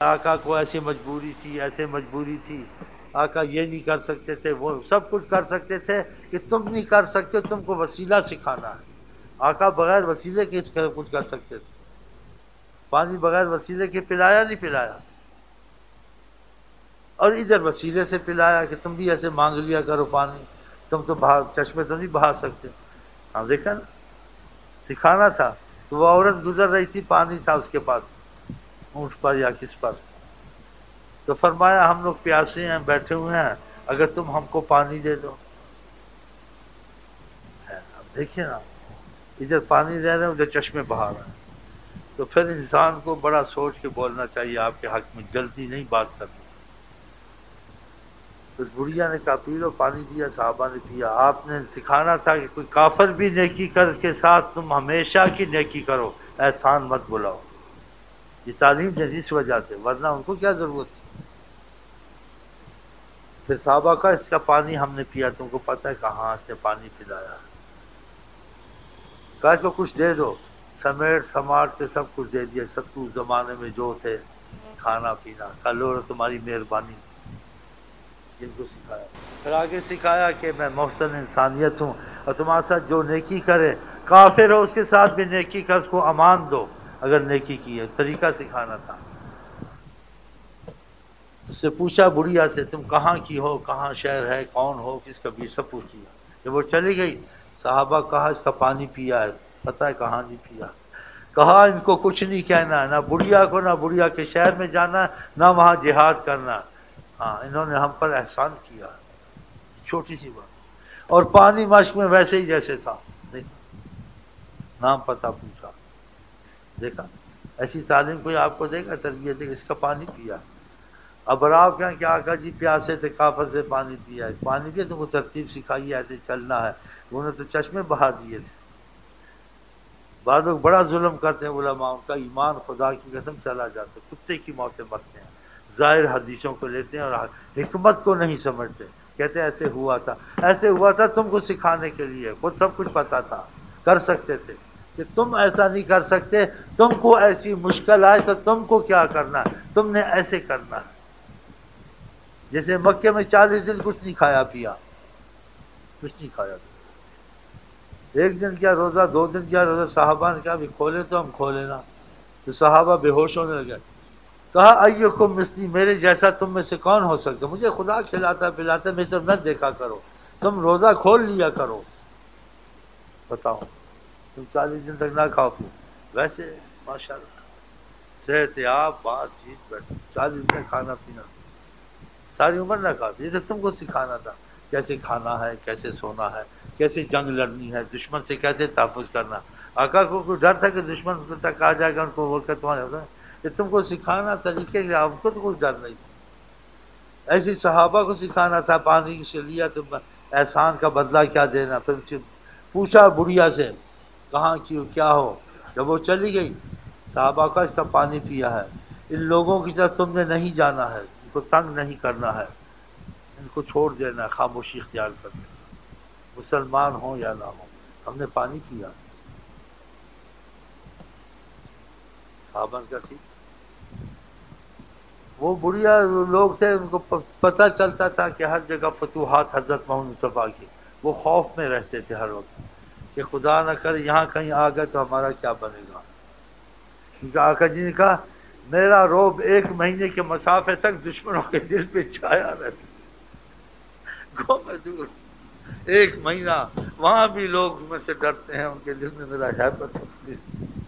آقا کو ایسی مجبوری تھی، ایسے مجبوری تھی، آقا یہ نہیں کر سکتے تھے، وہ سب کچھ کر سکتے تھے کہ تم نہیں کر سکتے، تم کو وسیلہ سکھانا ہے۔ آقا بغیر وسیلے کے اس کا کچھ کر سکتے تھے، پانی بغیر وسیلے کے پلایا نہیں پلایا، اور ادھر وسیلے سے پلایا کہ تم بھی ایسے مانگ لیا کرو پانی، تم تو چشمے تو نہیں بہا سکتے۔ ہاں دیکھا نا، سکھانا تھا۔ تو وہ عورت گزر رہی تھی، پانی تھا اس کے پاس، اونٹ پر یا کس پر، تو فرمایا ہم لوگ پیاسے ہیں، بیٹھے ہوئے ہیں، اگر تم ہم کو پانی دے دو۔ اب دیکھیں نا، ادھر پانی دے رہے ہیں، ادھر چشمے بہا رہے ہیں۔ تو پھر انسان کو بڑا سوچ کے بولنا چاہیے، آپ کے حق میں جلدی نہیں بات کرنی۔ اس بڑھیا نے کہا پی لو، پانی دیا، صحابہ نے پیا۔ آپ نے سکھانا تھا کہ کوئی کافر بھی نیکی کر کے ساتھ تم ہمیشہ کی نیکی کرو، احسان مت بلاؤ۔ یہ تعلیم دی اس وجہ سے، ورنہ ان کو کیا ضرورت تھی۔ پھر صحابہ کا اس کا پانی ہم نے پیا، تم کو پتہ ہے کہاں سے پانی پلایا، کہا اس کو کچھ دے دو، سمیٹ سماٹ کے سب کچھ دے دیا، سب کچھ زمانے میں جو تھے، کھانا پینا، کلو تمہاری مہربانی، جن کو سکھایا۔ پھر آگے سکھایا کہ میں محسن انسانیت ہوں، اور تمہارے ساتھ جو نیکی کرے، کافر ہو اس کے ساتھ بھی نیکی کر، اس کو امان دو اگر نیکی کی ہے، طریقہ سکھانا تھا۔ اس سے پوچھا بڑھیا سے تم کہاں کی ہو، کہاں شہر ہے، کون ہو، کس کا بھی، سب پوچھ لیا۔ جب وہ چلی گئی، صحابہ کہا اس کا پانی پیا ہے، پتہ ہے کہاں نہیں پیا۔ کہا ان کو کچھ نہیں کہنا ہے، نہ بڑھیا کو، نہ بڑھیا کے شہر میں جانا، نہ وہاں جہاد کرنا۔ ہاں انہوں نے ہم پر احسان کیا، چھوٹی سی بات۔ اور پانی مشق میں ویسے ہی جیسے تھا، نام پتہ پوچھا، دیکھا ایسی تعلیم کوئی آپ کو دے گا، تربیت دے گا، اس کا پانی پیا۔ اب آپ کہیں کہ آقا جی پیاسے سے کافر سے پانی پیا ہے، پانی پیا، تم کو ترتیب سکھائی ایسے چلنا ہے، انہوں نے تو چشمے بہا دیے تھے۔ بعض لوگ بڑا ظلم کرتے ہیں علماء، ان کا ایمان خدا کی قسم چلا جاتا ہے، کتے کی موتیں مرتے ہیں، ظاہر حدیثوں کو لیتے ہیں اور حکمت کو نہیں سمجھتے، کہتے ہیں ایسے ہوا تھا، ایسے ہوا تھا تم کو سکھانے کے لیے، خود سب کچھ پتا تھا، کر سکتے تھے، کہ تم ایسا نہیں کر سکتے، تم کو ایسی مشکل آئے تو تم کو کیا کرنا ہے، تم نے ایسے کرنا ہے۔ جیسے مکے میں 40 دن کچھ نہیں کھایا پیا، کچھ نہیں کھایا پیا، ایک دن کیا روزہ، 2 دن کیا روزہ، صحابہ نے کہا بھی کھولے تو ہم کھولے نا، تو صحابہ بے ہوش ہونے لگے۔ کہا ایکم مثلی، میرے جیسا تم میں سے کون ہو سکتا، مجھے خدا کھلاتا پلاتا، میں تو نہ دیکھا کرو، تم روزہ کھول لیا کرو، بتاؤ تم 40 دن تک نہ کھاؤ پھر ویسے ماشاءاللہ صحت یاب بات چیت بیٹھے 40 دن کھانا پینا، ساری عمر نہ کھاتے۔ یہ تو تم کو سکھانا تھا کیسے کھانا ہے، کیسے سونا ہے، کیسے جنگ لڑنی ہے، دشمن سے کیسے تحفظ کرنا۔ آقا کو کوئی ڈر تھا کہ دشمن تک آ جائے گا، ان کو وہ کہ تمہارے ہوگا، یہ تم کو سکھانا طریقے سے، ہم کو تو کوئی ڈر نہیں تھا۔ ایسی صحابہ کو سکھانا تھا، پانی سے لیا تو احسان کا بدلہ کیا دینا۔ پھر پوچھا بڑھیا سے کہاں کی ہو، کیا ہو، جب وہ چلی گئی، صحابہ کا اس کا پانی پیا ہے، ان لوگوں کی طرف تم نے نہیں جانا ہے، ان کو تنگ نہیں کرنا ہے، ان کو چھوڑ دینا ہے، خاموشی اختیار کرنا، مسلمان ہوں یا نہ ہوں، ہم نے پانی پیا۔ صحابہ کا ٹھیک، وہ بڑھیا لوگ تھے، ان کو پتہ چلتا تھا کہ ہر جگہ فتوحات حضرت محمد مصطفیٰ کی، وہ خوف میں رہتے تھے ہر وقت کہ خدا نہ کرے یہاں کہیں آ گئے تو ہمارا کیا بنے گا۔ کیونکہ آقا جی نے کہا میرا رعب 1 مہینے کے مسافے تک دشمنوں کے دل پہ چھایا رہتا، گو میں دور 1 مہینہ، وہاں بھی لوگ میں سے ڈرتے ہیں، ان کے دل میں میرا ہیبت ہے،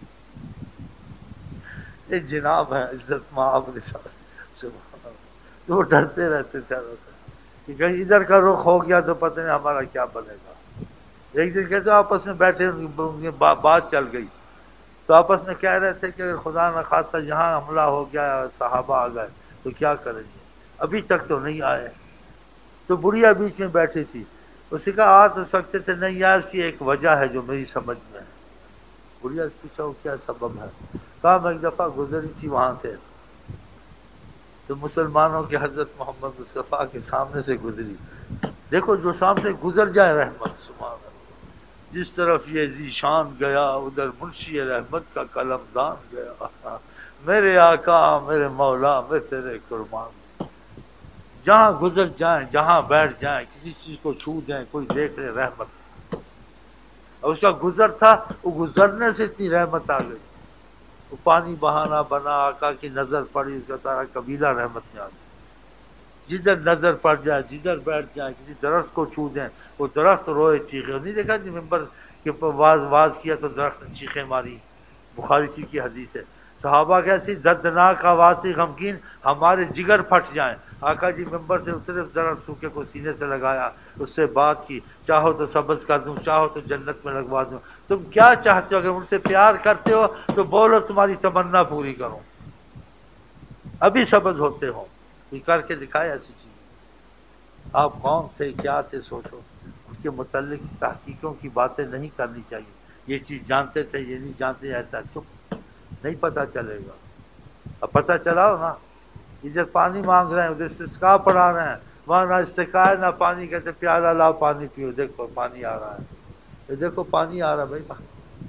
ایک جناب ہے عزت مآب رسالت، سبحان اللہ، تو وہ ڈرتے رہتے تھے کہ کہیں ادھر کا رخ ہو گیا تو پتہ نہیں ہمارا کیا بنے گا۔ ایک دن کہتے آپس میں بیٹھے، ان کی بات چل گئی، تو آپس میں کہہ رہے تھے کہ اگر خدا نہ خواستہ یہاں حملہ ہو گیا، صحابہ آ گئے تو کیا کریں گے، ابھی تک تو نہیں آئے۔ تو بڑھیا بیچ میں بیٹھی تھی، اسی کا آ تو سکتے تھے، نہیں آئے، اس کی ایک وجہ ہے جو میری سمجھ میں ہے۔ بڑھیا سے پوچھا وہ کیا سبب ہے، کہا میں ایک دفعہ گزری تھی وہاں سے، تو مسلمانوں کے حضرت محمد مصطفیٰ کے سامنے سے گزری، دیکھو جو سامنے سے گزر جائے رحمت، سبحان اللہ، جس طرف یہ ذیشان گیا ادھر منشی رحمت کا قلم دان گیا، میرے آقا میرے مولا میں تیرے قربان، جہاں گزر جائیں جہاں بیٹھ جائیں کسی چیز کو چھو جائیں کوئی دیکھ لے رحمت۔ اور اس کا گزر تھا، وہ گزرنے سے اتنی رحمت آ گئی، وہ پانی بہانا بنا، آقا کی نظر پڑی اس کا سارا قبیلہ رحمت میں آ گیا۔ جدھر نظر پڑ جائے جدھر بیٹھ جائیں کسی درخت کو چھو دیں وہ درخت روئے چیخے، نہیں دیکھا جی ممبر کے واز کیا تو درخت نے چیخیں ماری، بخاری شریف کی حدیث ہے۔ صحابہ کیسی دردناک آواز سے غمگین ہمارے جگر پھٹ جائیں، آقا جی ممبر سے اترے درخت سوکھے کو سینے سے لگایا، اس سے بات کی، چاہو تو سبز کر دوں چاہو تو جنت میں لگوا دوں، تم کیا چاہتے ہو؟ اگر ان سے پیار کرتے ہو تو بولو تمہاری تمنا پوری کروں، ابھی سبز ہوتے ہو۔ یہ کر کے دکھائے ایسی چیز۔ آپ کون تھے کیا تھے سوچو، اس کے متعلق تحقیقوں کی باتیں نہیں کرنی چاہیے، یہ چیز جانتے تھے یہ نہیں جانتے ایسا چپ نہیں پتہ چلے گا۔ اب پتہ چلا ہو نا، ادھر پانی مانگ رہے ہیں ادھر استسقا پڑھا رہے ہیں، وہاں نہ استسقا ہے نہ پانی، کہتے پیالہ لاؤ پانی پیو، دیکھو پانی آ رہا ہے، یہ دیکھو پانی آ رہا ہے بھائی،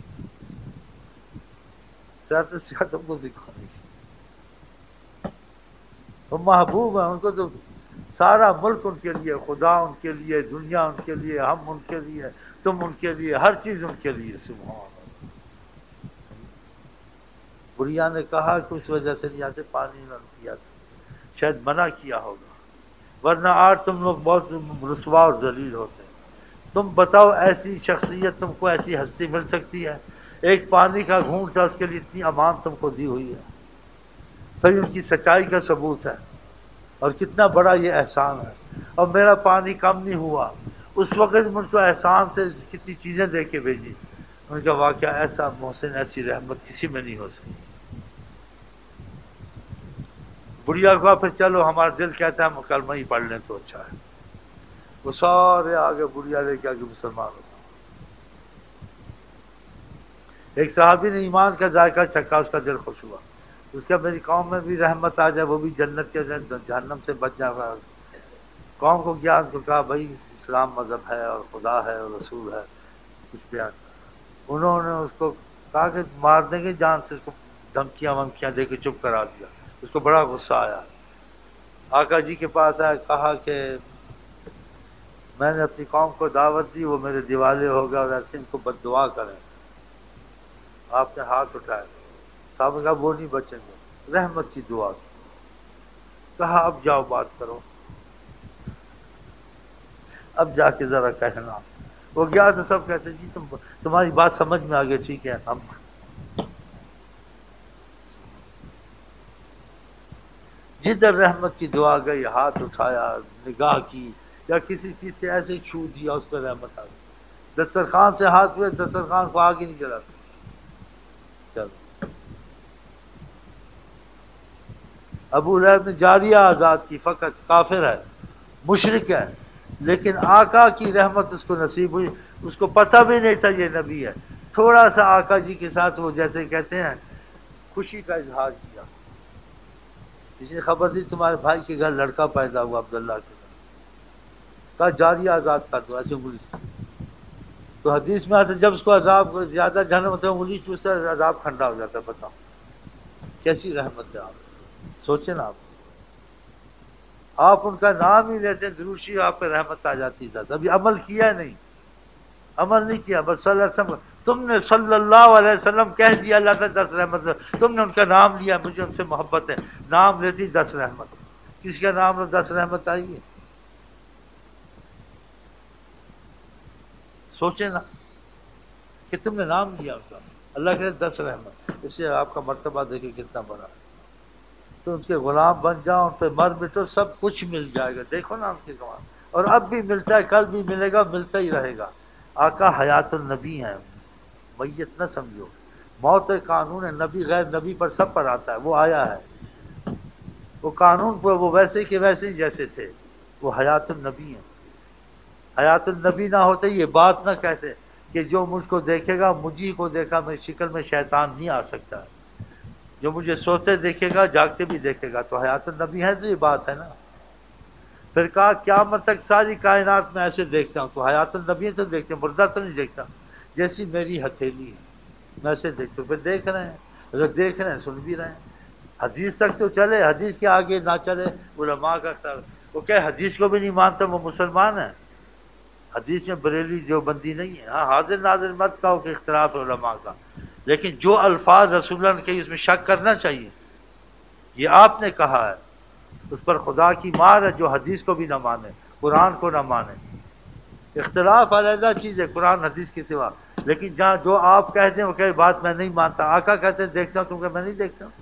تم کو سکھانے کی وہ محبوب ہیں، ان کو تو سارا ملک ان کے لیے، خدا ان کے لیے، دنیا ان کے لیے، ہم ان کے لیے، تم ان کے لیے، ہر چیز ان کے لیے۔ سبحان اللہ۔ بڑھیا نے کہا کہ اس وجہ سے نہیں آتے، پانی نہ کیا تھا، شاید منع کیا ہوگا، ورنہ آج تم لوگ بہت رسوا اور ذلیل ہوتے ہیں۔ تم بتاؤ ایسی شخصیت تم کو، ایسی ہستی مل سکتی ہے؟ ایک پانی کا گھونٹ تھا، اس کے لیے اتنی امان تم کو دی ہوئی ہے، پھر ان کی سچائی کا ثبوت ہے، اور کتنا بڑا یہ احسان ہے۔ اور میرا پانی کم نہیں ہوا، اس وقت مجھ کو احسان سے کتنی چیزیں دے کے بھیجی، ان کا واقعہ ایسا محسن ایسی رحمت کسی میں نہیں ہو سکتی۔ بڑھیا کو پھر چلو ہمارا دل کہتا ہے ہم کلمہ ہی پڑھ لیں تو اچھا ہے، وہ سارے آگے بڑھیا لے کے آگے مسلمان ہو۔ ایک صحابی نے ایمان کا ذائقہ چکھا، اس کا دل خوش ہوا، اس کا میری قوم میں بھی رحمت آ جائے، وہ بھی جنت کے جہنم سے بچ جائے گا۔ قوم کو کیا کو کہا بھائی اسلام مذہب ہے اور خدا ہے اور رسول ہے، کچھ بیان کرا۔ انہوں نے اس کو کہا کہ مار دیں گے جان سے، اس کو دھمکیاں ومکیاں دے کے چپ کرا دیا، اس کو بڑا غصہ آیا، آقا جی کے پاس آیا، کہا کہ میں نے اپنی قوم کو دعوت دی، وہ میرے دیوالے ہو گئے اور ایسے ان کو بد دعا کریں۔ آپ نے ہاتھ اٹھائے، صاحب نے کہا وہ نہیں بچیں گے، رحمت کی دعا کی۔ کہا اب جاؤ بات کرو، اب جا کے ذرا کہنا۔ وہ گیا تو سب کہتے جی تمہاری بات سمجھ میں آ گئی، ٹھیک ہے ہم۔ جدھر رحمت کی دعا گئی، ہاتھ اٹھایا، نگاہ کی، یا کسی چیز سے ایسے چھو دیا، اس پہ رحمت آ گئی۔ دسترخوان سے ہاتھ ہوئے، دسترخوان کو آگے نہیں جلاتا۔ چلو ابو لہب نے جاریہ آزاد کی، فقط کافر ہے، مشرک ہے، لیکن آقا کی رحمت اس کو نصیب ہوئی، اس کو پتہ بھی نہیں تھا یہ نبی ہے۔ تھوڑا سا آقا جی کے ساتھ وہ جیسے کہتے ہیں خوشی کا اظہار کیا، کسی نے خبر دی تمہارے بھائی کے گھر لڑکا پیدا ہوا عبداللہ کے گھر، کہا جاریہ آزاد کر دو، ایسے انگلی سے۔ تو حدیث میں آتا جب اس کو عذاب زیادہ جہنم ہوتا ہے انگلی چوستا ہے، عذاب ٹھنڈا ہو جاتا ہے۔ بتاؤ کیسی رحمت ہے آپ، سوچیں نا آپ ان کا نام ہی لیتے ہیں دروشی، آپ پہ رحمت آ جاتی ہے۔ ابھی عمل کیا نہیں، عمل نہیں کیا، بس صلی اللہ علیہ وسلم تم نے صلی اللہ علیہ وسلم کہہ دیا اللہ کا 10 رحمت، تم نے ان کا نام لیا، مجھے ان سے محبت ہے، نام لیتی 10 رحمت، کس کا نام لو 10 رحمت آئی ہے؟ سوچیں نا کہ تم نے نام لیا اس کا، اللہ کے 10 رحمت، اس سے آپ کا مرتبہ دیکھیں کتنا بڑا ہے۔ تو ان کے غلام بن جاؤ، ان پہ مر مٹو، سب کچھ مل جائے گا۔ دیکھو نا ان کے کمال، اور اب بھی ملتا ہے، کل بھی ملے گا، ملتا ہی رہے گا۔ آقا حیات النبی ہیں، میت نہ سمجھو، موت قانون ہے، نبی غیر نبی پر سب پر آتا ہے، وہ آیا ہے، وہ قانون پر وہ ویسے کہ ویسے ہی جیسے تھے، وہ حیات النبی ہیں۔ حیات النبی نہ ہوتے یہ بات نہ کہتے کہ جو مجھ کو دیکھے گا، مجھے کو دیکھا میری شکل میں شیطان نہیں آ سکتا، جو مجھے سوتے دیکھے گا جاگتے بھی دیکھے گا، تو حیات النبی ہے تو یہ بات ہے نا۔ پھر کہا قیامت تک ساری کائنات میں ایسے دیکھتا ہوں، تو حیات النبی تو دیکھتے ہیں، مردہ تو نہیں دیکھتا، جیسی میری ہتھیلی ہے میں ایسے دیکھتا ہوں۔ پھر دیکھ رہے ہیں، اگر دیکھ رہے ہیں سن بھی رہے ہیں، حدیث تک تو چلے، حدیث کے آگے نہ چلے علماء کا اکثر وہ کہ حدیث کو بھی نہیں مانتا وہ مسلمان ہے. حدیث میں بریلی دیوبندی نہیں ہے. ہاں حاضر ناظر مت کہو کہ اختلاف علماء کا، لیکن جو الفاظ رسول اللہ نے کہی اس میں شک کرنا چاہیے. یہ آپ نے کہا ہے، اس پر خدا کی مار ہے جو حدیث کو بھی نہ مانے، قرآن کو نہ مانے. اختلاف علیحدہ چیز ہے قرآن حدیث کے سوا، لیکن جہاں جو آپ کہتے ہیں وہ کہ بات میں نہیں مانتا، آقا کہتے ہیں دیکھتا ہوں، تم کہ میں نہیں دیکھتا ہوں.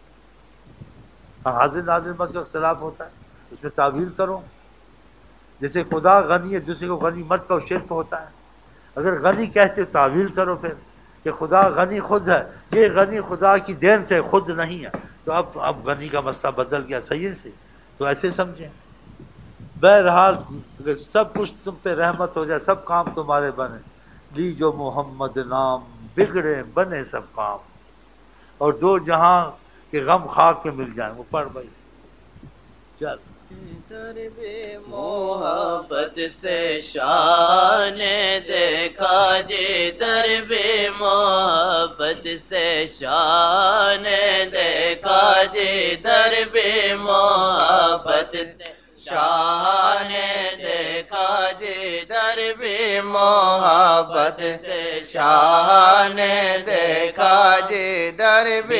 حاضر ناظر مت کا اختلاف ہوتا ہے، اس میں تعویل کرو. جیسے خدا غنی ہے دوسرے کو غنی مت کہو، شرک ہوتا ہے. اگر غنی کہتے ہو تعویل کرو پھر کہ خدا غنی خود ہے، یہ غنی خدا کی دین سے خود نہیں ہے. تو اب غنی کا مسئلہ بدل گیا صحیح سے، تو ایسے سمجھیں. بہرحال اگر سب کچھ تم پہ رحمت ہو جائے، سب کام تمہارے بنے. لی جو محمد نام، بگڑے بنے سب کام، اور دو جہاں کے غم خاک پہ مل جائیں. وہ پڑھ بھائی چل. درب محبت سے شان دیکھا جی، درب محبت سے شان دیکھا جی، درب محبت سے شان دیکھا جی، درب محبت سے شان دیکھا جی، درب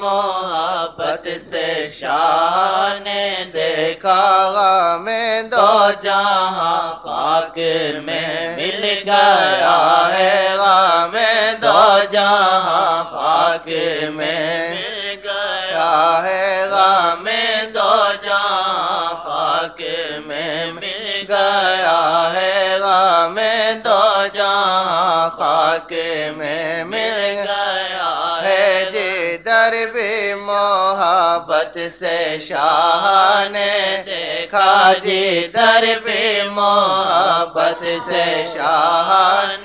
محبت سے شان دیکھا. میں دو جہاں خاک میں مل گیا ہے، میں دو جہاں خاک میں مل گیا ہے، میں دو جہاں خاک میں مل گیا ہے، میں دو جہاں خاک میں مل گیا ہے جی. درب محبت سے شان دیکھا جی، درب محبت سے شان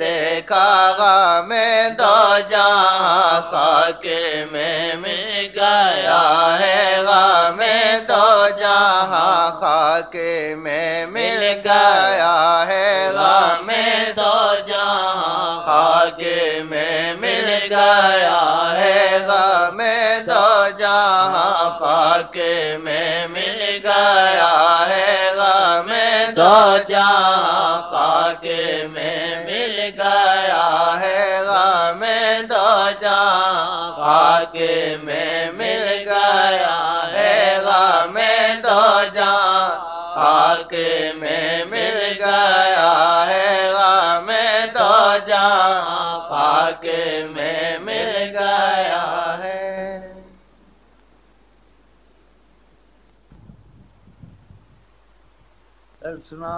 دیکھا. میں دو جہاں خاک میں مل گیا ہے، میں دو جہاں خاک میں مل گیا ہے، میں دو جہاں خاک میں مل گیا ہے، میں دو جہاں خاک میں مل گیا ہے، میں دو جہاں خاک میں مل گیا ہے، میں دو جہاں خاک میں مل گیا ہے، میں دو جہاں خاک میں مل گیا ہے، میں دو جہاں خاک میں مل گیا ہے. سنا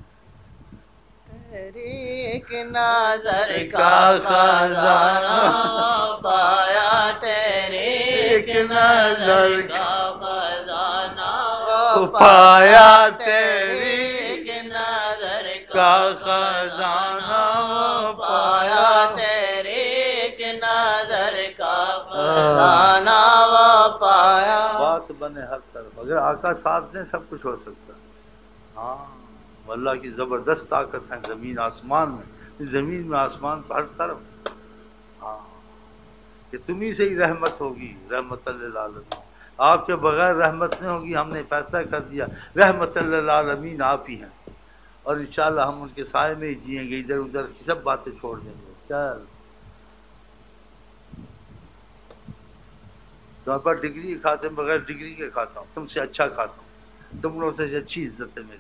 تیری ایک نظر کا خزانہ پایا، تیری ایک نظر کا خزانہ پایا، تیری ایک نظر کا خزانہ پایا، تیری ایک نظر کا خزانہ پایا. بات بنے ہر طرف، اگر آقا ساتھ دیں سب کچھ ہو سکتا ہے. ہاں اللہ کی زبردست طاقت ہے زمین آسمان میں، زمین میں آسمان ہر طرف. ہاں کہ تمہیں سے ہی رحمت ہوگی، رحمت للعالمین. آپ کے بغیر رحمت نہیں ہوگی. ہم نے فیصلہ کر دیا رحمت للعالمین آپ ہی ہیں، اور انشاءاللہ ہم ان کے سائے میں ہی جئیں گے، ادھر ادھر کی سب باتیں چھوڑ دیں گے. چل تمہارے پاس ڈگری کھاتے ہیں، بغیر ڈگری کے کھاتا ہوں، تم سے اچھا کھاتا ہوں، تم لوگوں سے اچھی عزت ہے میری.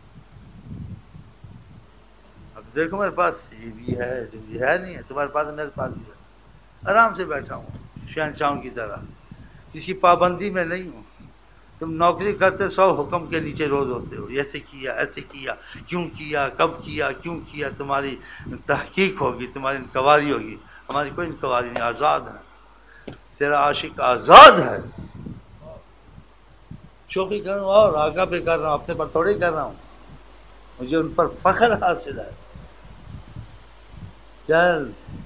اب دیکھو میرے پاس یہ بھی ہے، یہ ہے نہیں ہے، تمہارے پاس میرے پاس بھی ہے. آرام سے بیٹھا ہوں شہنشاہوں کی طرح، کسی پابندی میں نہیں ہوں. تم نوکری کرتے 100 حکم کے نیچے روز ہوتے ہو، ایسے کیا ایسے کیا، کیوں کیا، کب کیا، کیوں کیا. تمہاری تحقیق ہوگی، تمہاری انکواری ہوگی. ہماری کوئی انکواری نہیں، آزاد ہے. تیرا عاشق آزاد ہے. شوخی کر رہا ہوں اور آگاہ پہ کر رہا ہوں، اپنے پر تھوڑے کر رہا ہوں. مجھے ان پر فخر حاصل ہے. چل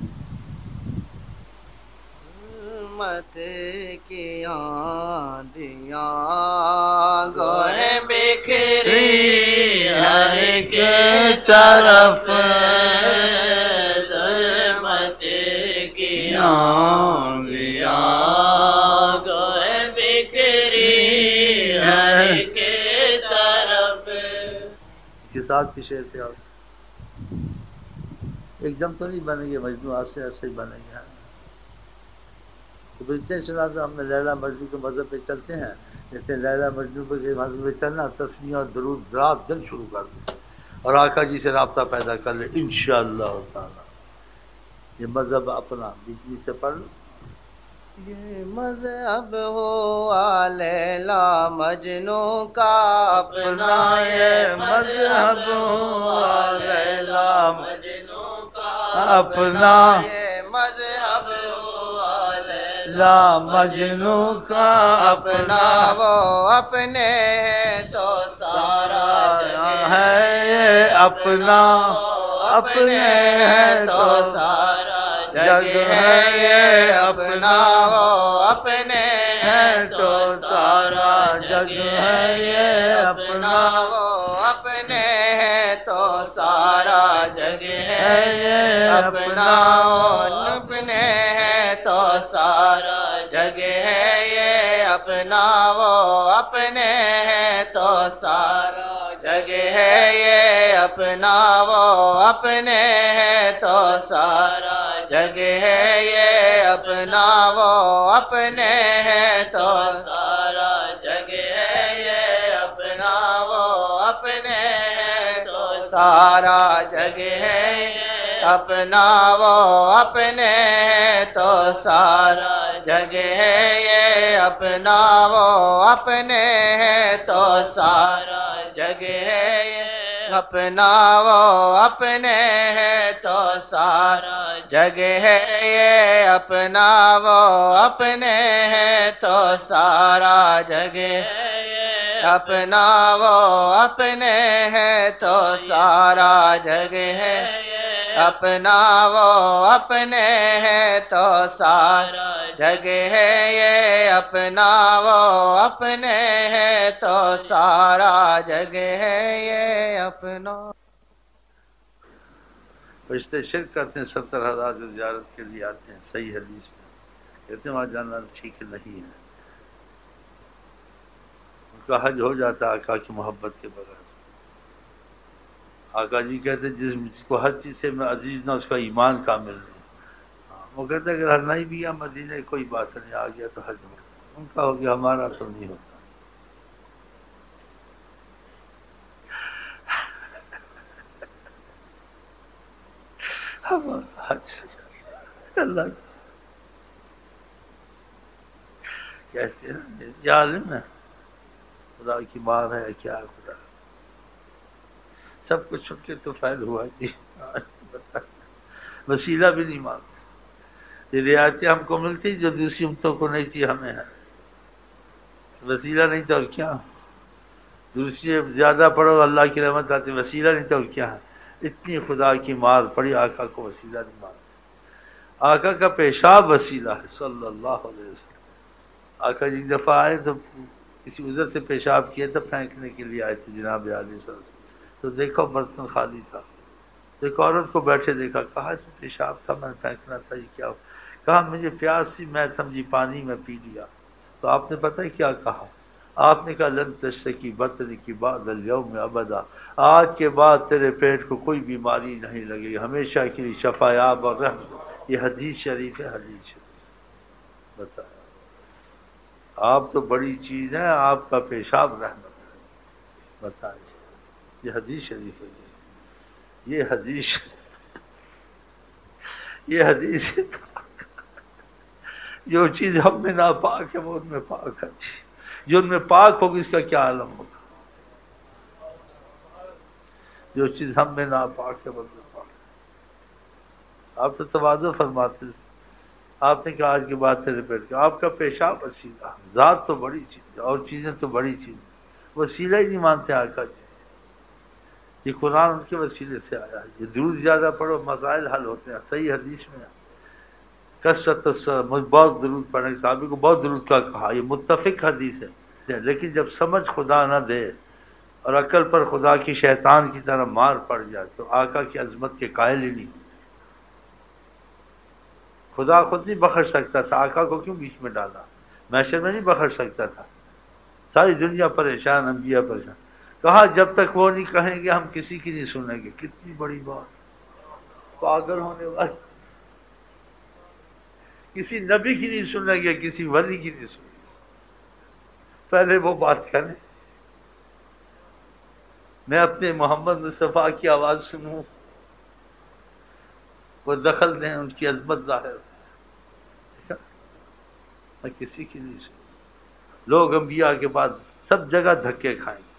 مت کی آندیاں گوہے بکھری ہر ایک طرف، ظلمت کی آندیاں گوہے ساتھ کے شعر تھے. اور ایک دم تو نہیں بنے گے مجنوں، ایسے ایسے ہی بنے گے. تو اتنے سنا تو ہم نے لیلا مجنوں کے مذہب پہ چلتے ہیں، جیسے لیلا مجنوں پہ مذہب پہ چلنا، تسبیح اور درود رات دن شروع کر دیں اور آقا جی سے رابطہ پیدا کر لیں انشاءاللہ تعالی. یہ مذہب اپنا بجلی سے پڑھ لو. یہ مذہب ہوا لیلا مجنوں کا اپنا، یہ مذہب ہوا لیلا مجنوں کا اپنا، یہ مذہب ہوا لا مجنوں کا اپنا، وہ اپنے ہے تو سارا ہے یہ اپنا، اپنے ہے تو سارا جگ ہے یہ اپنا، وہ اپنے ہے تو سارا جگ ہے یہ اپنا، وہ اپنے ہے تو سارا جگ ہے یہ اپنا، اپنے ہے تو سارا جگ ہے یہ اپنا، وہ اپنے ہے تو سارا جگ ہے یہ اپنا، وہ اپنے ہے تو سارا جگ ہے یہ اپنا، وہ اپنے ہے تو سارا جگ ہے یہ اپنا، وہ اپنے ہے تو سارا جگ ہے اپنا، وہ اپنے ہے تو سارا جگ ہے یہ اپنا، وہ اپنے ہے تو سارا جگ ہے یہ اپنا، وہ اپنے ہے تو سارا جگ ہے یہ اپنا، وہ اپنے ہے تو سارا جگ ہے اپنا، وہ اپنے ہے تو سارا جگ ہے اپنا، وہ اپنے ہے تو سارا جگ ہے یہ اپنا، وہ اپنے ہے تو سارا جگ ہے یہ اپنا. فرشتے شرک کرتے ہیں 70,000 جو زیارت کے لیے آتے ہیں. صحیح حدیث میں کہتے ہیں وہاں جانا ٹھیک نہیں ہے. ان کا حج ہو جاتا ہے آقا کی محبت کے بغیر. آقا جی کہتے ہیں جس کو ہر چیز سے میں عزیز نہ اس کا ایمان کامل نہیں. وہ کہتے ہیں اگر حج نہیں بھی گیا مدینے کوئی بات نہیں، آ گیا تو حج ہو. ان کا ہو گیا، ہمارا تو نہیں ہوتا. اللہ کہتے ہیں یہ عالم ہے خدا کی مار ہے کیا خدا، سب کچھ چھٹ کے تو فیل ہوا جی. وسیلہ بھی نہیں مانتے. یہ رعایتیں ہم کو ملتی جو دوسری امتوں کو نہیں تھی، ہمیں ہے. وسیلہ نہیں تھا اور کیا، دوسری زیادہ پڑھو اللہ کی رحمت آتی، وسیلہ نہیں تھا اور کیا ہے. اتنی خدا کی مار پڑی آقا کو وسیلہ نہیں مانتے. آقا کا پیشاب وسیلہ ہے صلی اللہ علیہ وسلم. آقا جی دفعہ آئے تو کسی عذر سے پیشاب کیے تب پھینکنے کے لیے آئے تھے جناب علیہ السلام. تو دیکھو برتن خالی تھا. تو ایک عورت کو بیٹھے دیکھا، کہا اس میں پیشاب تھا میں نے پھینکنا تھا، یہ کیا ہو؟ کہا مجھے پیاس سی، میں سمجھی پانی میں پی لیا. تو آپ نے پتہ ہے کیا کہا؟ آپ نے کہا لن تشتکی بطنی کی بعد اليوم ابدا، آج کے بعد تیرے پیٹ کو کوئی بیماری نہیں لگے گی، ہمیشہ کے لیے شفا یاب اور رحمت. یہ حدیث شریف ہے. حدیث شریف بتایا آپ تو بڑی چیز ہے، آپ کا پیشاب رحمت ہے. بتائیے یہ حدیث شریف ہے. یہ حدیث یہ حدیث جو چیز ہم میں ناپاک ہے وہ ان میں پاک ہے. جو ان میں پاک ہوگی اس کا کیا عالم ہوگا. جو چیز ہم میں ناپاک ہے وہ ان میں پاک ہے. آپ تو تواضع فرماتے ہیں. آپ نے کہا آج کے بعد سے ریپیٹ کیا، آپ کا پیشاب وسیلہ، ذات تو بڑی چیز ہے اور چیزیں تو بڑی چیز، وسیلہ ہی نہیں مانتے آقا جی. یہ قرآن ان کے وسیلے سے آیا ہے. یہ درود زیادہ پڑھو مسائل حل ہوتے ہیں. صحیح حدیث میں کثرت مجھ بہت درود پڑھنے کے صحابی کو بہت درود کا کہا. یہ متفق حدیث ہے. لیکن جب سمجھ خدا نہ دے اور عقل پر خدا کی شیطان کی طرح مار پڑ جائے تو آقا کی عظمت کے قائل ہی نہیں. خدا خود نہیں بخش سکتا تھا، آقا کو کیوں بیچ میں ڈالا؟ محشر میں نہیں بخش سکتا تھا. ساری دنیا پریشان، انبیاء پریشان. کہا جب تک وہ نہیں کہیں گے ہم کسی کی نہیں سنیں گے. کتنی بڑی بات. پاگل ہونے والے. کسی نبی کی نہیں سنیں گے, کسی ولی کی نہیں سنیں گے. پہلے وہ بات کریں. میں اپنے محمد مصطفیٰ کی آواز سنوں, وہ دخل دیں, ان کی عظمت ظاہر. میں کسی کی نہیں سنوں. لوگ انبیاء کے بعد سب جگہ دھکے کھائیں گے.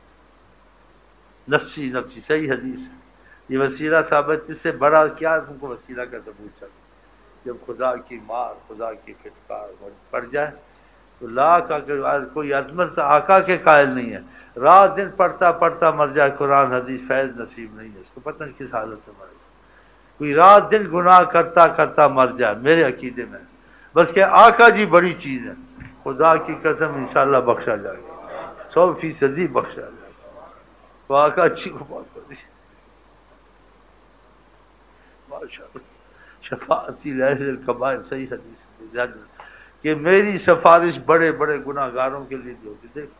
نفسی نفسی. صحیح حدیث ہے. یہ وسیلہ ثابت, اس سے بڑا کیا تم کو وسیلہ کا ثبوت چاہیے. جب خدا کی مار, خدا کی پھٹکار پڑ جائے تو لاکھ کوئی عظمت سے آقا کے قائل نہیں ہے. رات دن پڑھتا پڑھتا مر جائے قرآن حدیث, فیض نصیب نہیں ہے اس کو. پتہ نہیں کس حالت سے مرے. کوئی رات دن گناہ کرتا کرتا مر جائے, میرے عقیدے میں بس کہ آقا جی بڑی چیز ہے. خدا کی قسم انشاءاللہ بخشا جائے گا, 100% بخشا جائے گا. تو آقا اچھی کو بات کر دی ماشاءاللہ. شفاعتی لأہل الکبائر, صحیح حدیث کہ میری سفارش بڑے بڑے گناہ گاروں کے لیے بھی ہوگی. دیکھ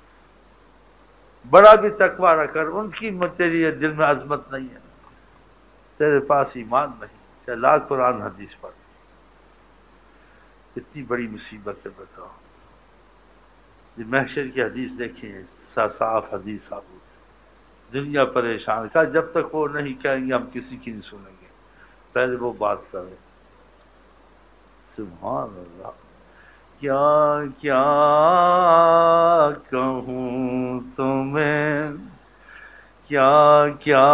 بڑا بھی تقویٰ رکھ کر, ان کی تیری دل میں عظمت نہیں ہے, تیرے پاس ایمان نہیں, چاہے لاکھ قرآن حدیث پڑھ. اتنی بڑی مصیبت ہے. بتاؤ یہ محشر کی حدیث دیکھیں, صاف حدیث ثابت. دنیا پریشان. کہا جب تک وہ نہیں کہیں گے ہم کسی کی نہیں سنیں گے, پہلے وہ بات کریں. سبحان اللہ. کیا کیا کہوں تمہیں, کیا کیا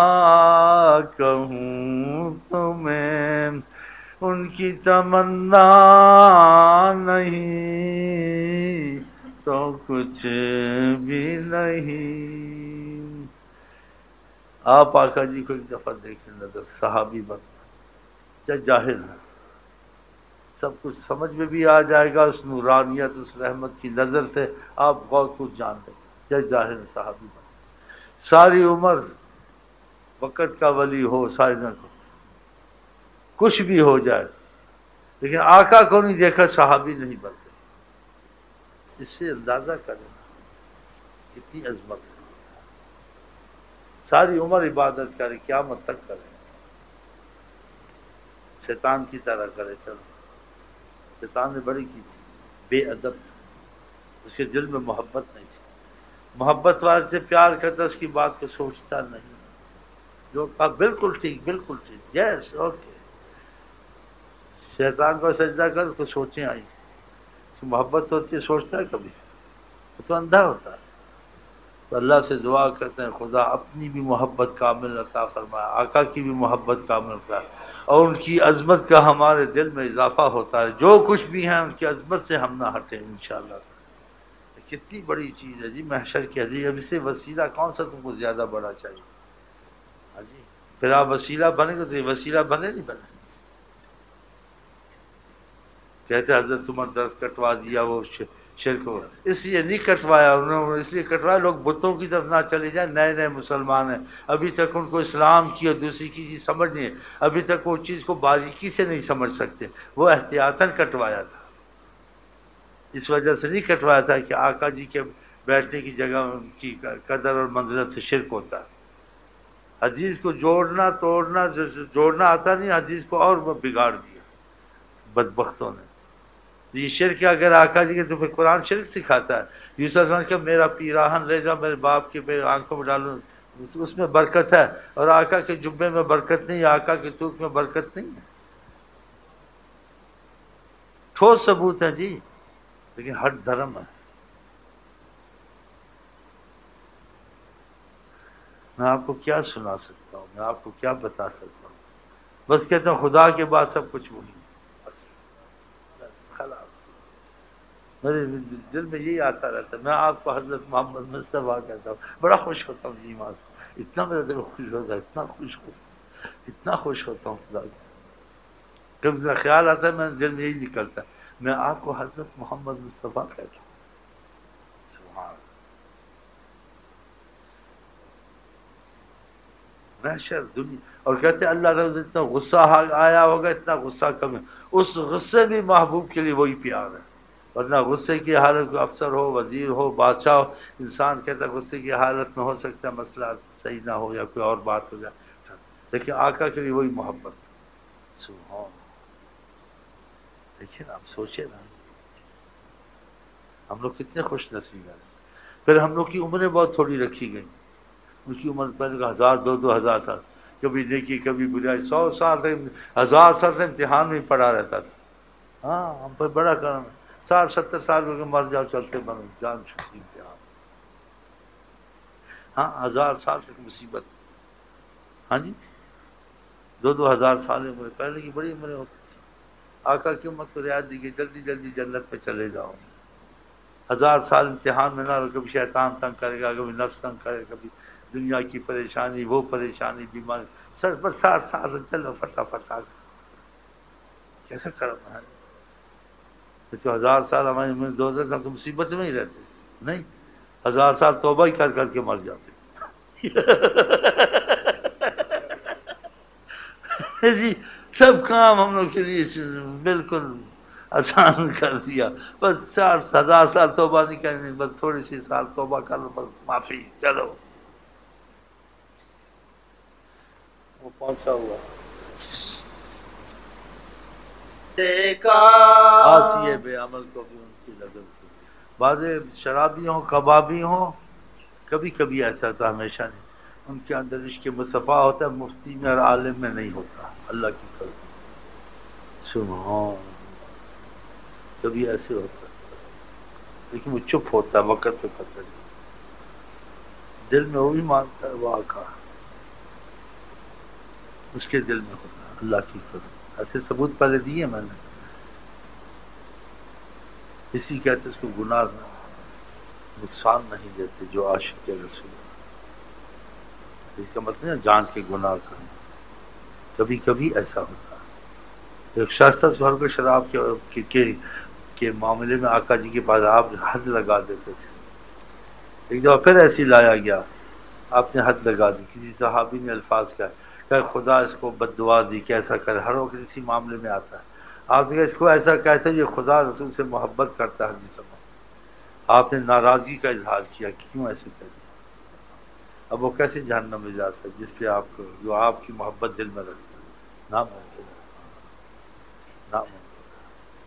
کہوں تمہیں, ان کی تمنا نہیں تو کچھ بھی نہیں. آپ آقا جی کو ایک دفعہ دیکھیں نظر, صحابی بن, چاہے جاہل ہے, سب کچھ سمجھ میں بھی آ جائے گا اس نورانیت, اس رحمت کی نظر سے آپ بہت کچھ جان لیں. چاہے جاہل صحابی بن, ساری عمر وقت کا ولی ہو, سائنہ کو کچھ بھی ہو جائے, لیکن آقا کو نہیں دیکھا صحابی نہیں بن سکے. اس سے اندازہ کریں کتنی عظمت ہے. ساری عمر عبادت کرے, قیامت تک کرے, شیطان کی طرح کرے. چلو شیطان نے بڑی کی تھی, بے ادب تھا, اس کے دل میں محبت نہیں تھی. محبت والے سے پیار کرتا, اس کی بات کو سوچتا نہیں. جو کہا بالکل ٹھیک, بالکل ٹھیک, یس اوکے. شیطان کو سجدہ کر, اس کو سوچیں آئی. اس کی محبت ہوتی ہے, سوچتا ہے کبھی؟ وہ تو اندھا ہوتا ہے. تو اللہ سے دعا کرتے ہیں خدا اپنی بھی محبت کامل عطا فرمائے, آقا کی بھی محبت کامل فرمائے, اور ان کی عظمت کا ہمارے دل میں اضافہ ہوتا ہے. جو کچھ بھی ہیں ان کی عظمت سے ہم نہ ہٹیں انشاءاللہ. کتنی بڑی چیز ہے جی محشر کی حدیث. اب اس سے وسیلہ کون سا تم کو زیادہ بڑا چاہیے؟ ہاں جی, پھر آپ وسیلہ بنے گے تو یہ وسیلہ بنے نہیں بنے. کہتے حضرت عمر درد کٹوا دیا, وہ شرک ہو, اس لیے نہیں کٹوایا انہوں نے, اس لیے کٹوایا لوگ بتوں کی طرف نہ چلے جائیں. نئے نئے مسلمان ہیں, ابھی تک ان کو اسلام کی اور دوسری کی چیز سمجھ نہیں ہے, ابھی تک وہ چیز کو باریکی سے نہیں سمجھ سکتے. وہ احتیاطاً کٹوایا تھا, اس وجہ سے نہیں کٹوایا تھا کہ آقا جی کے بیٹھنے کی جگہ کی قدر اور منزلت سے شرک ہوتا ہے. حدیث کو جوڑنا توڑنا, جوڑنا آتا نہیں, حدیث کو اور بگاڑ دیا بدبختوں نے. یہ شرک اگر آقا جی کے تو پھر قرآن شرک سکھاتا ہے. یوسف کہ میرا پیراہن لے جاؤ, میرے باپ کے میرے آنکھوں میں ڈالو, اس میں برکت ہے, اور آقا کے جبے میں برکت نہیں, آقا کے تھوک میں برکت نہیں ہے. ٹھوس ثبوت ہے جی, لیکن ہٹ دھرم ہے. میں آپ کو کیا سنا سکتا ہوں, میں آپ کو کیا بتا سکتا ہوں. بس کہتا ہوں خدا کے بعد سب کچھ وہی, بس خلاص. میرے دل میں یہی آتا رہتا ہے. میں آپ کو حضرت محمد مصطفیٰ کہتا ہوں, بڑا خوش ہوتا ہوں جی ایمان سے. اتنا میرا دل خوش ہوتا ہے, اتنا خوش ہوتا, اتنا خوش ہوتا ہوں خدا کے. کبھی میرا خیال آتا ہے, میرے دل میں یہی نکلتا ہے, میں آپ کو حضرت محمد مصطفیٰ کہتا ہوں. سبحان محشر دنیا. اور کہتے ہیں اللہ تعالیٰ اتنا غصہ آیا ہوگا, اتنا غصہ کم ہے. اس غصے بھی محبوب کے لیے وہی پیار ہے. ورنہ غصے کی حالت، افسر ہو، وزیر ہو، بادشاہ ہو، انسان کہتا ہے غصے کی حالت میں ہو سکتا ہے مسئلہ صحیح نہ ہو یا کوئی اور بات ہو جائے، لیکن آقا کے لیے وہی محبت. سبحان اللہ. لیکن آپ سوچیں نا ہم لوگ کتنے خوش نصیب ہیں. پھر ہم لوگ کی عمریں بہت تھوڑی رکھی گئی. ان کی عمر پہلے کا 1000 2000 سال، کبھی نیکی کبھی برائی، 100 سال تک 1000 سال سے امتحان میں پڑا رہتا تھا. ہاں ہم پہ بڑا کرم ہے. 60 70 سال ہو کے مر جاؤ چلتے بنو جان چھٹی امتحان. ہاں 1000 سال تک مصیبت. ہاں جی 2000 سال عمر پہلے کی بڑی عمریں ہوتی تھی. آقا کی امت کو رعایت دی گئی جلدی جلدی جنت پہ چلے جاؤ. 1000 سال امتحان میں نہ رہو. کبھی شیطان تنگ کرے گا، کبھی نفس تنگ کرے گا، کبھی دنیا کی پریشانی، وہ پریشانی، بیماری، سر پر 60 سال چلو فٹافٹ آ گئے. کیسا کرم ہے. تو 1000 سال ہماری عمر 2000 سال تو مصیبت میں ہی رہتے نہیں. 1000 سال توبہ ہی کر کر کے مر جاتے. جی سب کام ہم لوگ کے لیے بالکل آسان کر دیا. بس 1000 سال توبہ نہیں کرنی، بس تھوڑی سی سال توبہ کر لو، بس معافی. چلو وہ پہنچا ہوا آسی بے عمل کو بھی ان کی لگن سے. بعض شرابی ہوں کبابی ہوں، کبھی کبھی ایسا ہوتا، ہمیشہ نہیں. ان کے اندر عشق مصطفیٰ ہوتا ہے، مفتی میں اور عالم میں نہیں ہوتا. اللہ کی قسم سبحان. کبھی ایسے ہوتا ہے لیکن وہ چپ ہوتا ہے وقت پہ پتہ نہیں. دل میں وہ بھی مانتا ہے وہ آقا، اس کے دل میں ہوتا ہے. اللہ کی قسم ایسے ثبوت پہلے دیے میں نے. اسی کہتے اس کو گناہ نقصان نہیں دیتے جو عاشق رسول. اس کا مطلب نہیں جان کے گناہ کرنا. کبھی کبھی ایسا ہوتا ہے. ایک شخص تھا گھر کو شراب کے معاملے میں آقا جی کے پاس آپ حد لگا دیتے تھے. ایک دفعہ پھر ایسی لایا گیا، آپ نے حد لگا دی. کسی صحابی نے الفاظ کہ خدا اس کو بد دعا دی، کیسا کرے. ہر وقت اسی معاملے میں آتا ہے. آپ نے کہا اس کو ایسا کیسے، یہ خدا رسول سے محبت کرتا ہے. آپ نے ناراضگی کا اظہار کیا کہ کیوں ایسے کہہ دیا. اب وہ کیسے جہنم میں جا سکے جس پہ آپ کو، جو آپ کی محبت دل میں رکھتا ہے. ناممکن ہے، ناممکن ہے.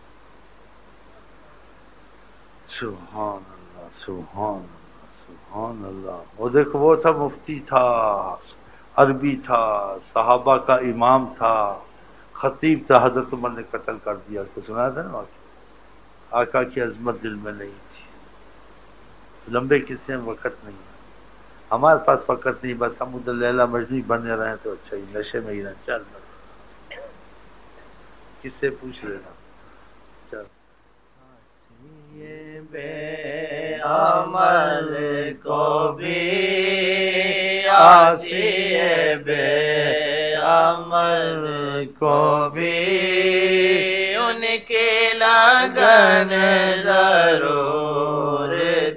سبحان اللہ سبحان اللہ سبحان اللہ. وہ دیکھو وہ تھا مفتی تھا، عربی تھا، صحابہ کا امام تھا، خطیب تھا. حضرت عمر نے قتل کر دیا. اس کو سنا تھا نا واقعہ. آقا کی عظمت دل میں نہیں تھی. لمبے قصے میں وقت نہیں ہے ہمارے پاس، وقت نہیں. بس ہم ادھر لیلا مجنی بنے رہے تو اچھا ہی، نشے میں ہی رہیں. چل بس کس سے پوچھ لینا. چل بے عمل کو بھی آسی بے عمل کو بھی ان کی لگن ضرور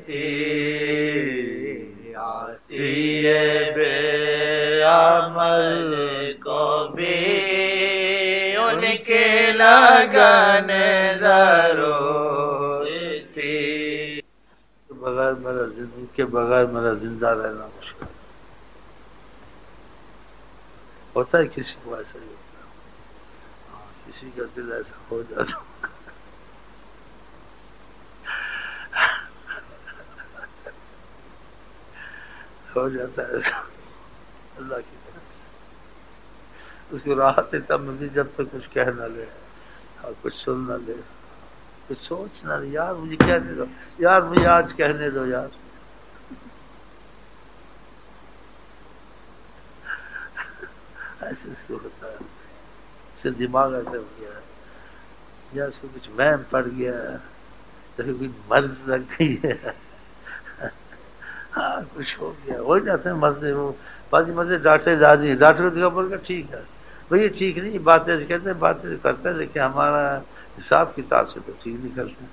تھی. آسی بے عمل کو بھی ان کی لگن ضرور تھی. بغیر میرا زندگی کے بغیر میرا زندہ رہنا مشکل ہوتا ہے. کسی کو ایسا ہی ہوتا ہے. ہاں کسی کا دل ایسا ہو جاتا ہو جاتا ہے ایسا. اللہ کی طرف سے اس کو راحت ہے تب ملتی جب تک کچھ کہہ نہ لے اور کچھ سن نہ لے، کچھ سوچ نہ لے. یار مجھے کہنے دو، یار مجھے آج کہنے دو یار. ایسے اس کو ہوتا ہے. اس سے دماغ ایسے ہو گیا ہے یا اس کو کچھ وہم پڑ گیا ہے، جیسے کوئی مرض لگ گئی ہے. ہاں کچھ ہو گیا. ہو جاتے ہیں مرض. وہ بعض مرض ڈاکٹر علاج نہیں، ڈاکٹر کو دکھا پڑ گیا ٹھیک ہے بھئی ٹھیک نہیں. باتیں ایسے کہتے ہیں، باتیں کرتے ہیں لیکن ہمارا حساب کتاب سے تو ٹھیک نہیں کرتے.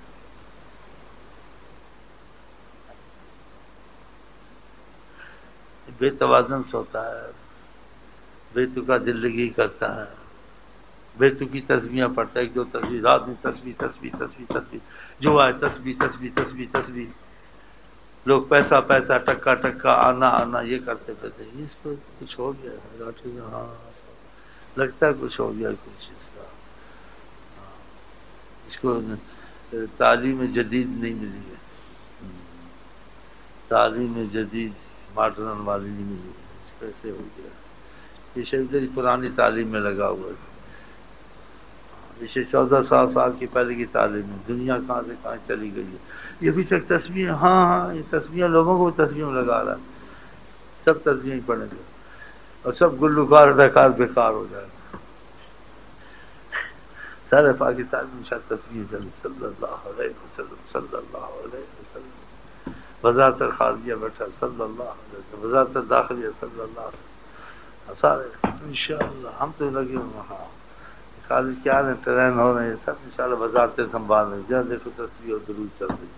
بے توازن سوتا ہے، بے تکا دل لگی کرتا ہے. بیتو کی تسبیحاں پڑھتا ہے، ایک دو تسبیح رات میں، تسبیح تسبیح تسبیح تسبیح، جو آئے تسبیح تسبیح تسبیح تسبیح. لوگ پیسہ پیسہ ٹکا ٹکا آنا آنا یہ کرتے پھرتے. اس کو کچھ ہو گیا ہے لاٹھی، ہاں لگتا ہے کچھ ہو گیا کچھ اس کا. اس کو تعلیم جدید نہیں ملی ہے، تعلیم جدید ماڈرن والی نہیں ملی ہے، اس کو ایسے ہو گیا. یہ شہید پرانی تعلیم میں لگا ہوا ہے. اسے 14 سال کی پہلے کی تعلیم ہے. دنیا کہاں سے کہاں چلی گئی ہے. یہ بھی تک تسبیح، ہاں ہاں یہ تسبیح لوگوں کو تسبیح میں لگا رہا ہے. سب تسبیح پڑھیں گے اور سب گلوکار اداکار بیکار ہو جائے گا. سارے پاکستان میں شاید تسبیح صلی اللہ علیہ وسلم صلی اللہ علیہ وسلم. وزارت خارجہ بیٹھا صلی اللہ علیہ وسلم، وزارت داخلیہ صلی اللہ علیہ وسلم، سارے انشاءاللہ. ہم تو لگے ہوئے ہاں خالی کیا ہے، ٹرین ہو رہے ہیں سب انشاءاللہ وزارتیں سنبھال رہے ہیں. جہاں دیکھو تصویر اور درود چل رہی.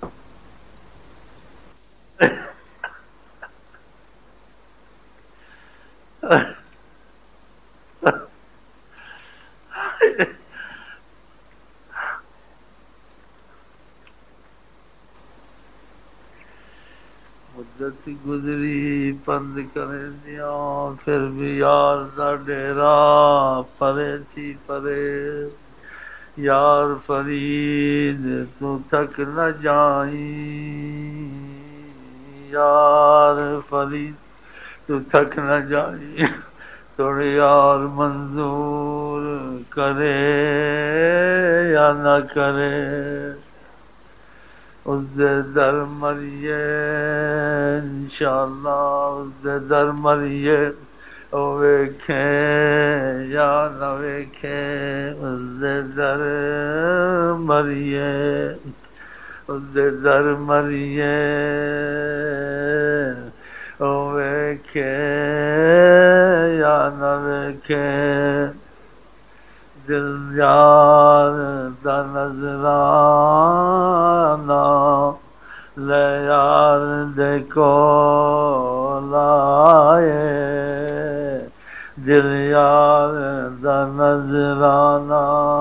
مدت گزری پند کر دیا پھر بھی یار دا ڈیرا پرے تھی پرے. یار فرید تو تھک نہ جائیں، یار فرید تو تھک نہ جائیں، تھوڑے یار منظور کرے یا نہ کرے. اس دے در مریے انشاءاللہ، اس دے در مریے او ویکھیں یا نہ ویکھیں. اس دے در مریے، اس دے در مریے او ویکھیں یا نہ ویکھیں. دل یار دا نظرانہ لے یار دے کول آئے. دل یار دا نظرانہ.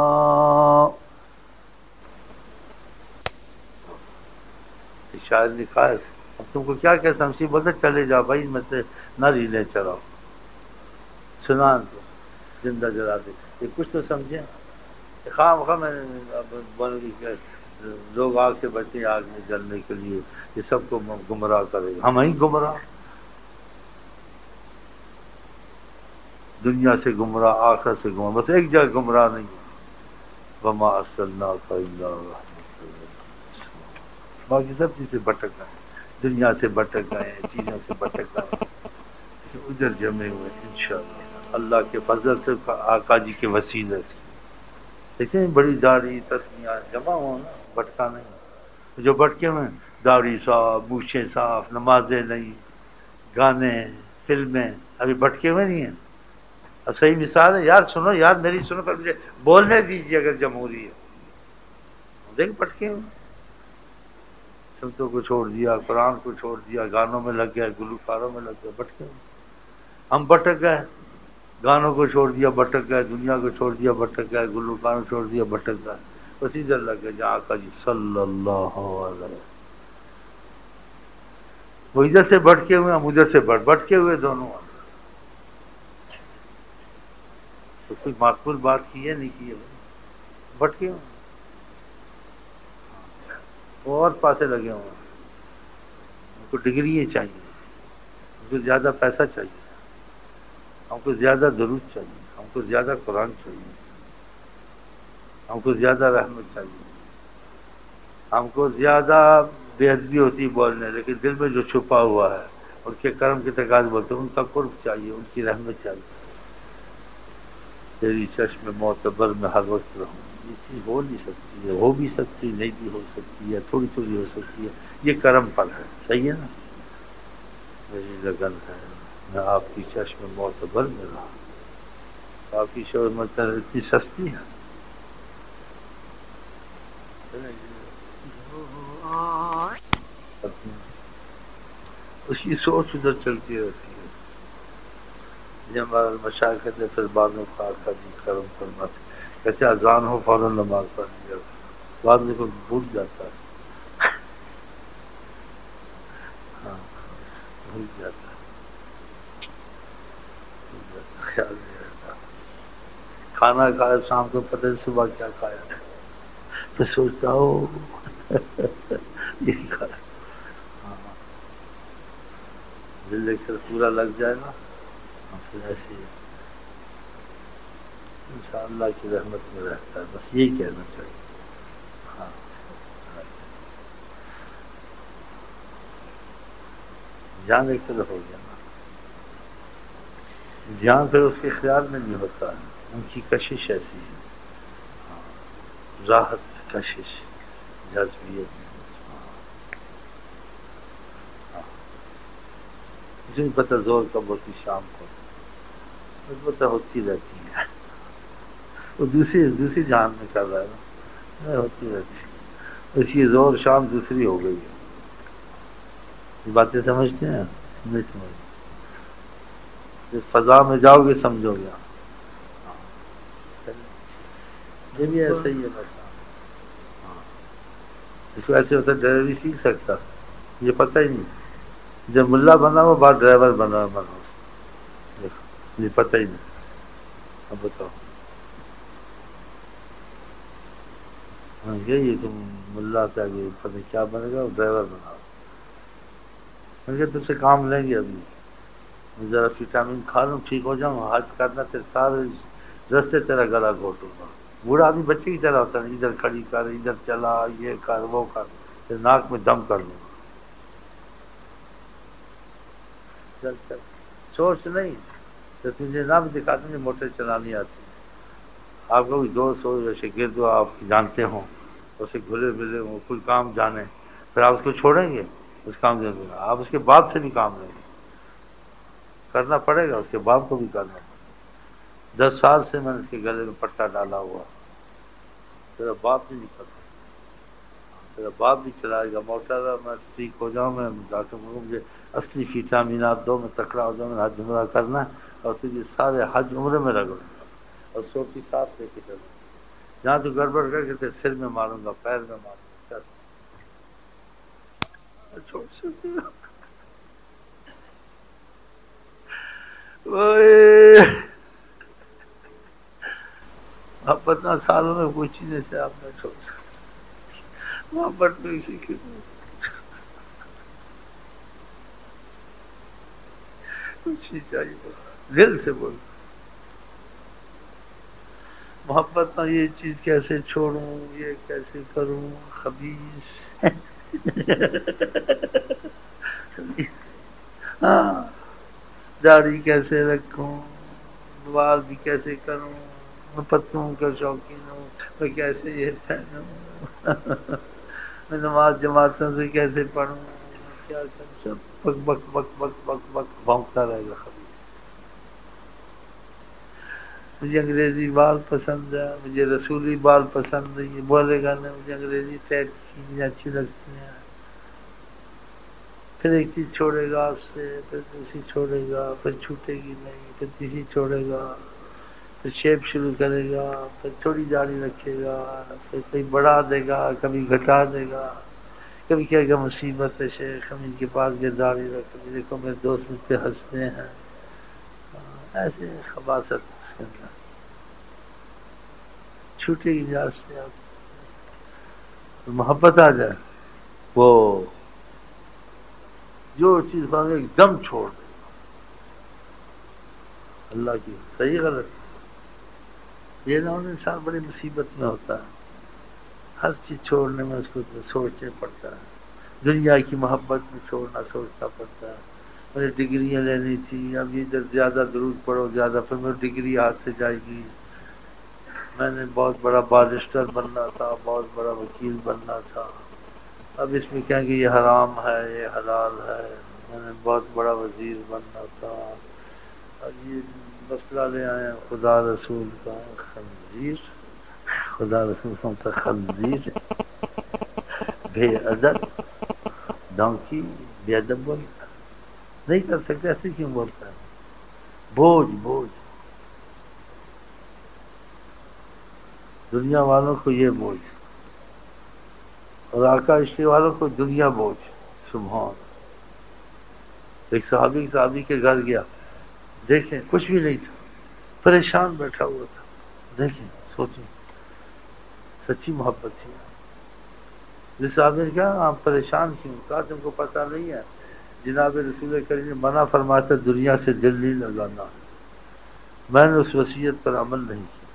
شاعر نے کہا ہے اب تم کو کیا کہہ سمجھی، بولتے چلے جاؤ بھائی میں سے نہ ریلے چلاؤ، سنان تو زندہ جلا دے. یہ کچھ تو سمجھیں. خواہ خواہ میں بولوں گی کہ لوگ آگ سے بچیں، آگ میں جلنے کے لیے یہ سب کو گمراہ کرے گا. ہم ہی گمراہ، دنیا سے گمراہ، آخرت سے گمراہ، بس ایک جگہ گمراہ نہیں ہے. وما ارسلناک الا رحمۃ للعالمین. باقی سب چیزیں بھٹک گئے، دنیا سے بھٹک گئے، چیزوں سے بھٹک گئے، ادھر جمے ہوئے انشاءاللہ اللہ کے فضل سے، آقا جی کے وسیلے سے. دیکھتے ہیں بڑی داڑھی تسمیاں جمع ہو نا، بھٹکا نہیں. جو بھٹکے ہوئے داڑھی صاف، بوچھیں صاف، نمازیں نہیں، گانے فلمیں، ابھی بھٹکے ہوئے نہیں ہیں. اب صحیح مثال ہے یار، سنو یار میری سنو، پر مجھے بولنے دیجیے اگر جمہوری ہے. دیکھ بھٹکے ہوئے، سنتوں کو چھوڑ دیا، قرآن کو چھوڑ دیا، گانوں میں لگ گئے، گلوکاروں میں لگ گئے، بھٹکے ہوئے. ہم بھٹک گئے، گانوں کو چھوڑ دیا بھٹک گئے، دنیا کو چھوڑ دیا بھٹک گئے، گلوکاروں کو چھوڑ دیا بھٹک گئے. بس ادھر لگ گئے جہاں آقا جی صلی اللہ علیہ وسلم. وہ ادھر سے بھٹکے ہوئے، ہم ادھر سے بھٹکے ہوئے دونوں. تو کوئی معقول بات کی ہے نہیں کی ہے، بھٹکے ہوئے. وہ اور پاسے لگے ہوئے ہیں، ان کو ڈگریاں چاہیے، ان کو زیادہ پیسہ چاہیے، ہم کو زیادہ درود چاہیے، ہم کو زیادہ قرآن چاہیے، ہم کو زیادہ رحمت چاہیے، ہم کو زیادہ بے ادبی ہوتی بولنے، لیکن دل میں جو چھپا ہوا ہے ان کے کرم کے تقاضے بولتے ہیں، ان کا قرب چاہیے، ان کی رحمت چاہیے. تیری چشم معتبر میں ہر وقت رہوں. یہ چیز ہو نہیں سکتی ہے، ہو بھی سکتی نہیں بھی ہو سکتی ہے، تھوڑی تھوڑی ہو سکتی ہے. یہ کرم پر ہے، صحیح ہے نا. میری لگن ہے میں آپ کی چشم معتبر میں رہا. آپ کی شور مطلب اتنی سستی ہے. اس کی سوچ ادھر چلتی رہتی ہے. یہ ہمارا مشاہد کہتے پھر بعد میں کہا جی کرم فرما کہتے اذان ہو فوراً نماز پڑھ لیا بعد میں کوئی بھول جاتا ہے ہاں بھول جاتا ہے خیال نہیں رہتا کھانا کھایا شام کو پتہ نہیں صبح کیا کھایا تھا پھر سوچتا ہو یہی کھایا ہاں دل ایک سر پورا لگ جائے نا پھر ایسے ہی انشاء اللہ کی رحمت میں رہتا ہے بس یہی کہنا چاہیے ہاں دھیان ایک طرف ہو گیا نا دھیان پھر اس کے خیال میں نہیں ہوتا ہے ان کی کشش ایسی ہے راحت کشش جذبیت اس میں پتہ زور کب ہوتی شام کو پتہ ہوتی رہتی ہے وہ دوسری جہان میں کر رہا ہے نا ہوتی رہتی اس کی زور شام دوسری ہو گئی ہے یہ باتیں سمجھتے ہیں نہیں سمجھتے جس فضا میں جاؤ گے سمجھو گے یہ بھی ایسا ہی ہے بس اس کو ایسے ہوتا ڈرائیوری سیکھ سکتا یہ پتہ ہی نہیں جب ملا بنا وہ بعد ڈرائیور بنا دیکھو یہ پتہ ہی نہیں اب بتاؤ ہاں یہی تم ملا سے آگے پتہ کیا بنے گا ڈرائیور بنا میں کہ تم سے کام لیں گے ابھی ذرا وٹامن کھا لوں ٹھیک ہو جاؤں حج کرنا پھر سارے رستے تیرا گلا گھوٹوں گا بوڑھا آدمی بچے کی طرح ہوتا ہے ادھر کھڑی کر ادھر چلا یہ کر وہ کر پھر ناک میں دم کر لوں چل چل سوچ نہیں تو تجھے نہ بھی دکھاتے مجھے موٹر چلانی آتی آپ کا کوئی دوست ہو جیسے گرد ہو آپ جانتے ہوں اسے گھلے ملے ہوں کوئی کام جانے پھر آپ اس کو چھوڑیں گے اس کام دے دیں آپ اس کے باپ سے بھی کام لیں گے کرنا پڑے گا اس کے باپ کو بھی کرنا پڑے گا 10 سال سے میں نے اس کے گلے میں پٹا ڈالا ہوا تیرا باپ نہیں کرتا تیرا باپ بھی چلائے گا موٹر میں ٹھیک ہو جاؤں میں جا کے مجھے اصلی وٹامنات دو میں تکڑا ہو جاؤں میں حج عمرہ کرنا ہے اور تجھے سارے حج عمرے میں رگڑوں گا اور سوچی ساتھ لے کے چلوں جہاں تو گڑبڑ کر کے تیرے سر میں ماروں گا پیر میں ماروں گا چھوڑ سکتے اب 15 سالوں میں کوئی چیز سے آپ نہ چھوڑ سکتے محبت میں اسی کی کچھ نہیں چاہیے دل سے بول محبت نہ یہ چیز کیسے چھوڑوں یہ کیسے کروں خبیث ہاں داڑھی کیسے رکھوں بال بھی کیسے کروں میں پتوں کا شوقین ہوں میں کیسے یہ پہنوں میں نماز جماعتوں سے کیسے پڑھوں میں کیا کروں سب بک بک بک بک بک بک بھونکتا رہے گا خبیث مجھے انگریزی بال پسند ہے مجھے رسولی بال پسند ہے یہ بولے گا نا مجھے انگریزی ٹائپ کی چیزیں اچھی لگتی ہیں پھر ایک چیز چھوڑے گا اس سے پھر دوسری چھوڑے گا پھر چھوٹے گی نہیں پھر تیسری چھوڑے گا پھر شیپ شروع کرے گا پھر تھوڑی داڑھی رکھے گا پھر کہیں بڑھا دے گا کبھی گھٹا دے گا کبھی کہے گا مصیبت ہے شیخ ہم ان کے پاس گئے داڑھی رکھ دیکھو میرے دوست مجھ پہ ہنستے ہیں ایسے خباثت اس کے اندر چھوٹے اجاز سے محبت آ جائے وہ جو چیز خواہے ایک دم چھوڑ دے اللہ کی صحیح غلط یہ نہ ہونا انسان بڑی مصیبت میں ہوتا ہے ہر چیز چھوڑنے میں اس کو سوچنا پڑتا ہے دنیا کی محبت میں چھوڑنا سوچنا پڑتا ہے مجھے ڈگریاں لینی تھی اب ادھر زیادہ درود پڑھو زیادہ پھر میری ڈگری ہاتھ سے جائے گی میں نے بہت بڑا بارسٹر بننا تھا بہت بڑا وکیل بننا تھا اب اس میں کہیں کہ یہ حرام ہے یہ حلال ہے میں نے بہت بڑا وزیر بننا تھا اب یہ مسئلہ لے آئے ہیں خدا رسول کا خنزیر خدا رسول کون سا خنزیر بے ادب ڈونکی بے ادب بولتا نہیں کر سکتے ایسے کیوں بولتا ہے بوجھ دنیا والوں کو یہ بوجھ، اور آقا عشق والوں کو دنیا بوجھ. سبحان. ایک صحابی کے گھر گیا، دیکھیں کچھ بھی نہیں تھا، پریشان بیٹھا ہوا تھا. دیکھیں سوچیں، سچی محبت تھی. جس صاحب نے کہا آپ پریشان کیوں؟ کہا تم کو پتہ نہیں ہے جناب رسول کریم نے منع فرمایا تھا دنیا سے دل نہیں لگانا، میں نے اس وصیت پر عمل نہیں کیا.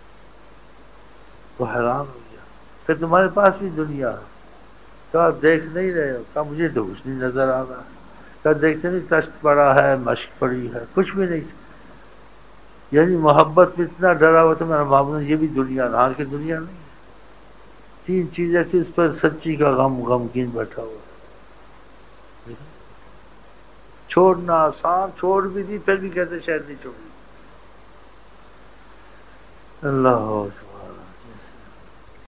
وہ حیران ہو گیا کہ تمہارے پاس بھی دنیا ہے. کہا دیکھ نہیں رہے ہو؟ کہا مجھے تو کچھ نہیں نظر آ رہا. کہا دیکھتے نہیں تشت پڑا ہے، مشق پڑی ہے، کچھ بھی نہیں تھا. یعنی محبت میں اتنا ڈرا ہوا تھا میرا محبوب، یہ بھی دنیا نہ کہ دنیا نہیں. 3 چیزیں تھی، اس پر سچی کا غمگین بیٹھا ہوا تھا. چھوڑنا آسان، چھوڑ بھی دی پھر بھی کہتے شہر نہیں چھوڑی. اللہ